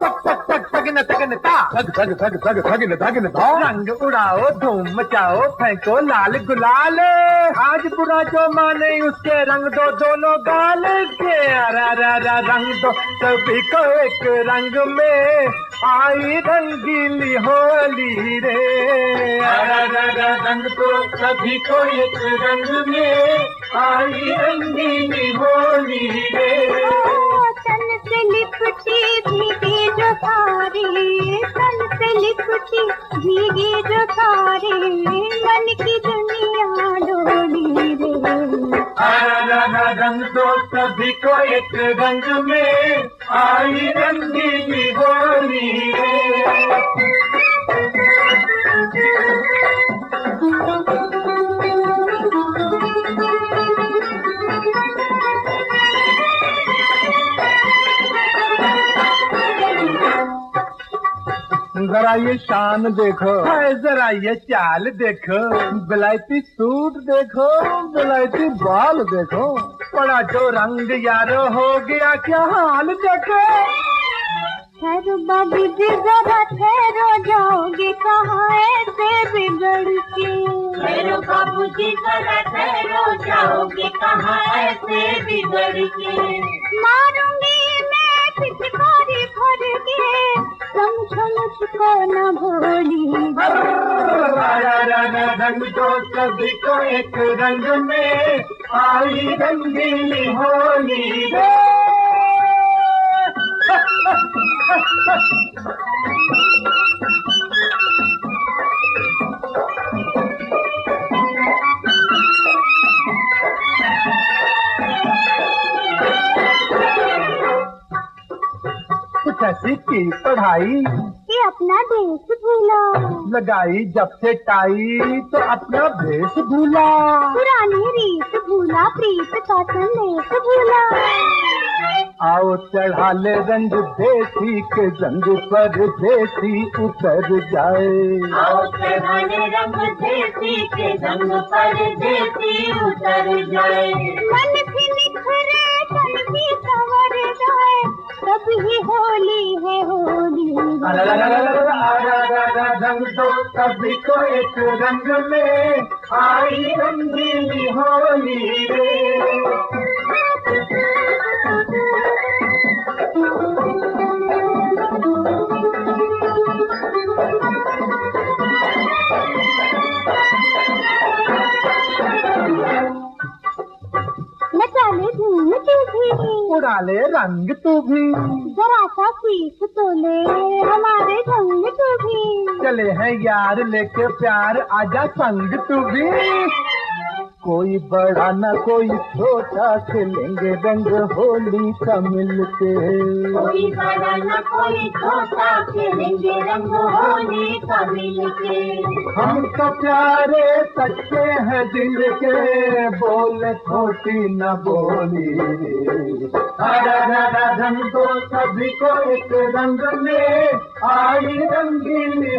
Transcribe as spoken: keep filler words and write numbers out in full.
तक तक तक तगन तगन ता थग थग थग थग थगिन थगिन धा। रंग उड़ाओ धूम मचाओ फेंको लाल गुलाल, आज बुरा जो माने उसके रंग दो दोनों गाल के। अरा रा रा रंग दो सभी को एक रंग में, आई रंगीली होली रे। अरा रा रा रंग दो सभी को एक रंग में, आई रंगीली होली रे। तन से लिपटी भीगी जो सारी, तन से लिपटी भीगी जो सारी, मन की दुनिया डोली रे। अरा रा रा रंग दो सभी को एक रंग में, आई रंगीली होली रे। जरा ये शान देखो, हाय जरा ये चाल देखो, बिलायती सूट देखो, बिलायती बाल देखो, बड़ा जो रंग यारो हो गया क्या हाल देखो। ठहरो बाबू जी जरा ठहरो, जाओगे कहाँ ऐसे बिगड़ के। ठहरो बाबू जी जरा ठहरो, जाओगे कहाँ ऐसे बिगड़ के। मारूंगी मैं पिचकारी भर के, समझो मुझको न भोली। अरा रा रा रंग दो सभी को एक रंग में, आई रंगीली होली रे। कुछ ऐसी की पढ़ाई कि अपना देश भूला, लगाई जब से टाई तो अपना भेष भूला। पुरानी रीत भूला, प्रीत का संदेश भूला। आओ चढ़ा ले रंग देसी के जंग पर देसी उतर जाए। आओ चढ़ाने रंग देसी के जंग पर देसी उतर जाए। मन भी निखरे तन भी संवर जाए, तब ही होली है होली। अरा रा रा रा रा रंग दो सभी को एक रंग में, आई रंगीली होली रे। नचा ले धूम तू भी, उड़ा ले रंग तू भी, जरा सा सीख तो ले हमारे ढंग तू भी। चले हैं यार लेके प्यार, आजा संग तू भी। कोई बड़ा न कोई छोटा, खेलेंगे रंग होली का मिलके। कोई बड़ा न कोई छोटा, खेलेंगे रंग होली का मिलके। हम तो प्यारे सच्चे हैं दिल के, बोले छोटी न बोली। अरा रा रा रंग दो सभी को एक रंग में, आई रंगीली